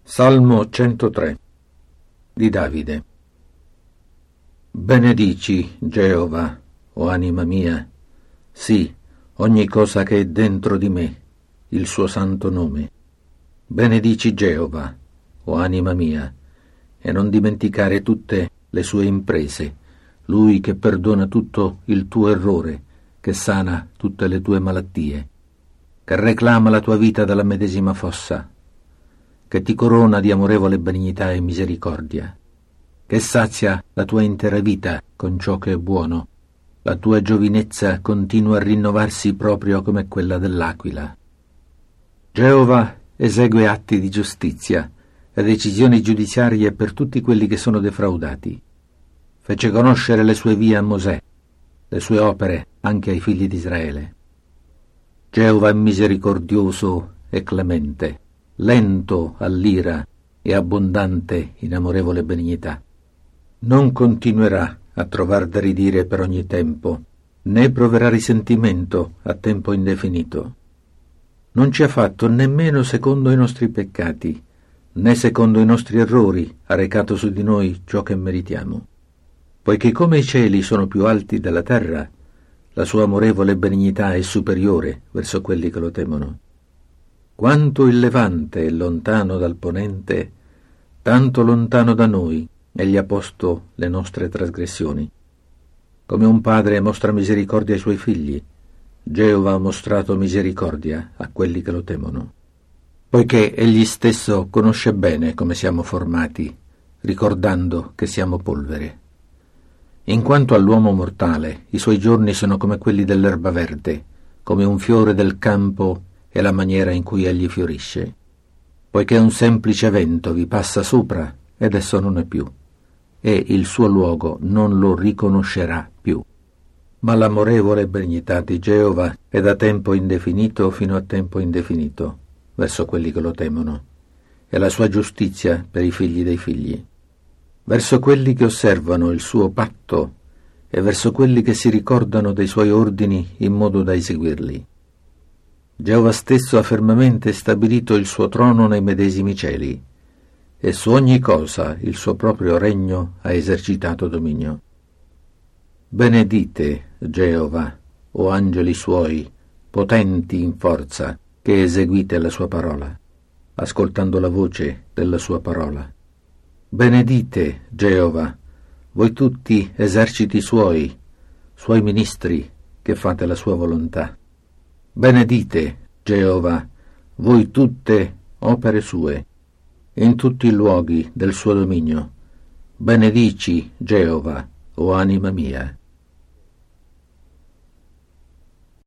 Salmo 103 di Davide. Benedici Geova, o anima mia, sì, ogni cosa che è dentro di me, il suo santo nome. Benedici Geova, o anima mia, e non dimenticare tutte le sue imprese, lui che perdona tutto il tuo errore, che sana tutte le tue malattie, che reclama la tua vita dalla medesima fossa, che ti corona di amorevole benignità e misericordia, che sazia la tua intera vita con ciò che è buono. La tua giovinezza continua a rinnovarsi proprio come quella dell'aquila. Geova esegue atti di giustizia e decisioni giudiziarie per tutti quelli che sono defraudati. Fece conoscere le sue vie a Mosè, le sue opere anche ai figli di Israele. Geova è misericordioso e clemente, lento all'ira e abbondante in amorevole benignità. Non continuerà a trovar da ridire per ogni tempo, né proverà risentimento a tempo indefinito. Non ci ha fatto nemmeno secondo i nostri peccati, né secondo i nostri errori ha recato su di noi ciò che meritiamo. Poiché come i cieli sono più alti della terra, la sua amorevole benignità è superiore verso quelli che lo temono. Quanto il levante è lontano dal ponente, tanto lontano da noi egli ha posto le nostre trasgressioni. Come un padre mostra misericordia ai suoi figli, Geova ha mostrato misericordia a quelli che lo temono. Poiché egli stesso conosce bene come siamo formati, ricordando che siamo polvere. In quanto all'uomo mortale, i suoi giorni sono come quelli dell'erba verde, come un fiore del campo e la maniera in cui egli fiorisce. Poiché un semplice vento vi passa sopra ed esso non è più, e il suo luogo non lo riconoscerà più. Ma l'amorevole benignità di Geova è da tempo indefinito fino a tempo indefinito verso quelli che lo temono, e la sua giustizia per i figli dei figli, verso quelli che osservano il suo patto e verso quelli che si ricordano dei suoi ordini in modo da eseguirli. Geova stesso ha fermamente stabilito il suo trono nei medesimi cieli, e su ogni cosa il suo proprio regno ha esercitato dominio. Benedite Geova, o angeli suoi, potenti in forza, che eseguite la sua parola, ascoltando la voce della sua parola. Benedite Geova, voi tutti eserciti suoi ministri, che fate la sua volontà. Benedite Geova, voi tutte opere sue, in tutti i luoghi del suo dominio. Benedici Geova, o anima mia.